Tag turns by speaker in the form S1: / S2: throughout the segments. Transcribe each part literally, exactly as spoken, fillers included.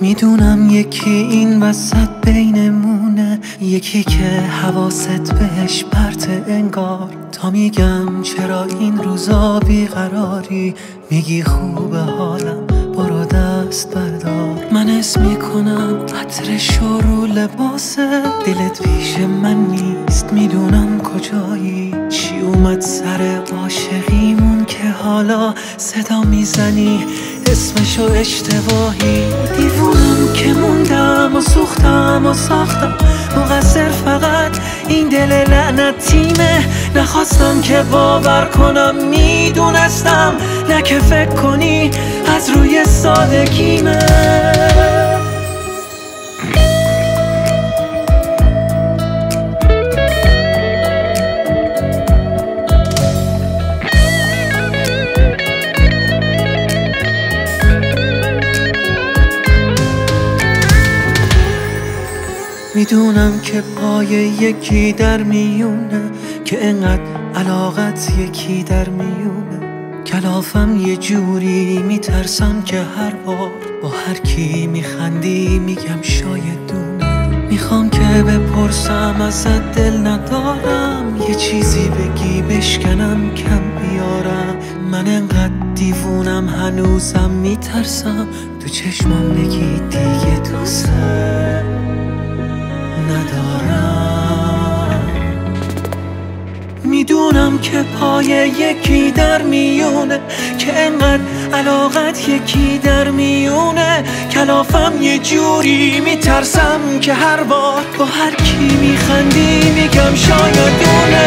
S1: میدونم یکی این وسط بینمونه، یکی که حواست بهش پرته انگار. تا میگم چرا این روزا بیقراری، میگی خوبه حالم برو دست بردار. من اسم میکنم عطرش رو لباسه، دلت پیش من نیست میدونم کجایی. چی اومد سر عاشقیمون که حالا صدا میزنی اسمشو اشتباهی. دیوونم که موندم و سوختم و ساختم، مقصر فقط این دل لعنتیمه. نخواستم که باور کنم میدونستم، نه که فکر کنی از روی سادگیمه. میدونم که پای یکی در میونه، که انقدر علاقت یکی در میونه. کلافم یه جوری میترسم که هر بار با هر کی میخندی میگم شاید دونه. میخوام که بپرسم ازت دل ندارم، یه چیزی بگی بشکنم کم بیارم. من انقدر دیوونم هنوزم میترسم تو چشمام بگی دیگه دوست ندارم. میدونم که پای یکی در میونه، که انقدر علاقت یکی در میونه. کلافم یه جوری میترسم که هر بار با هر کی میخندی میگم شاید دونه.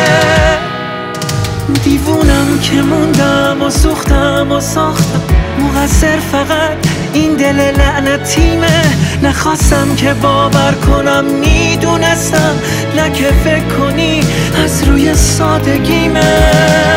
S1: دیوونم که موندم و سوختم و ساختم، مقصر فقط این دل لعنتیمه. نخواستم که باور کنم میدونستم، نه که فکر کنی از روی سادگیمه.